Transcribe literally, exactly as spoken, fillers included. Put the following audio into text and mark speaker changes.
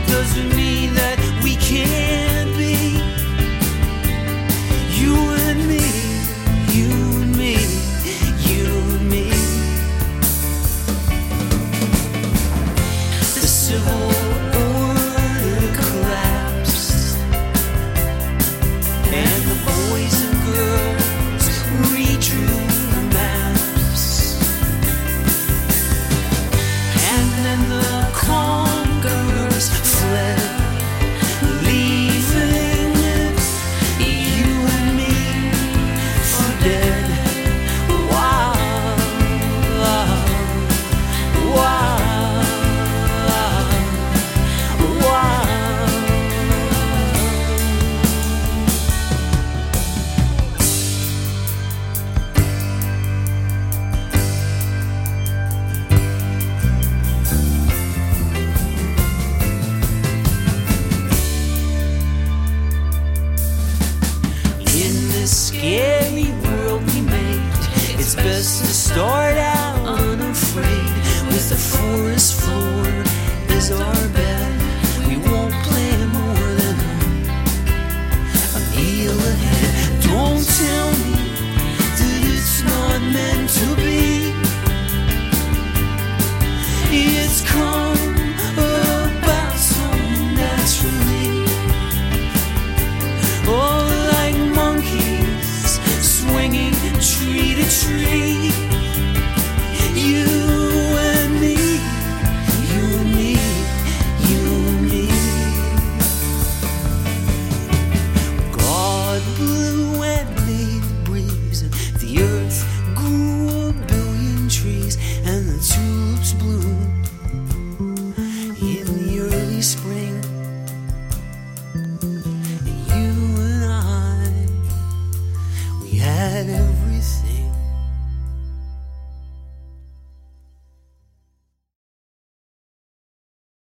Speaker 1: doesn't mean that we can't be. You and me, you and me, you and me. The civil order collapsed, and the boys and girls redrew the maps. And then the conquerors fled, leaving you and me for dead. Wow, wow, wow. Scary world we made, it's best to start out unafraid, with the forest floor as our